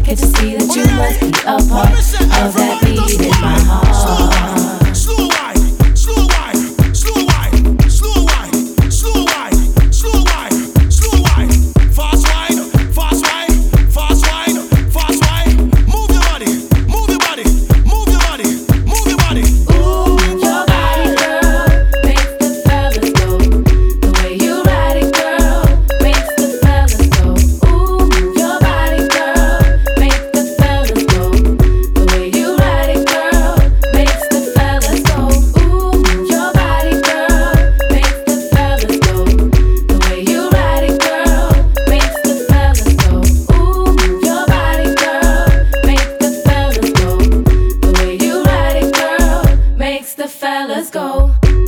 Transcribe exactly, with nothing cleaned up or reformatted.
Get to see that you must be a part of that beat in my heart. Slow wine, slow wine, slow wine, slow wine, slow wine, slow wine, slow wine, fast wine, fast wine, fast wine, fast wine. Move your body, move your body, move your body, move your body. Ooh, your body, girl, makes the fellas go. The way you ride it, girl, makes the fellas go. Ooh, your body, girl, makes the fellas go. The way you ride it, girl, makes the fellas go. Ooh, your body, girl, makes the fellas go. The way you ride it, girl, makes the fellas go. Ooh, your body, girl, makes the fellas go. The way you ride it, girl, makes the fellas go.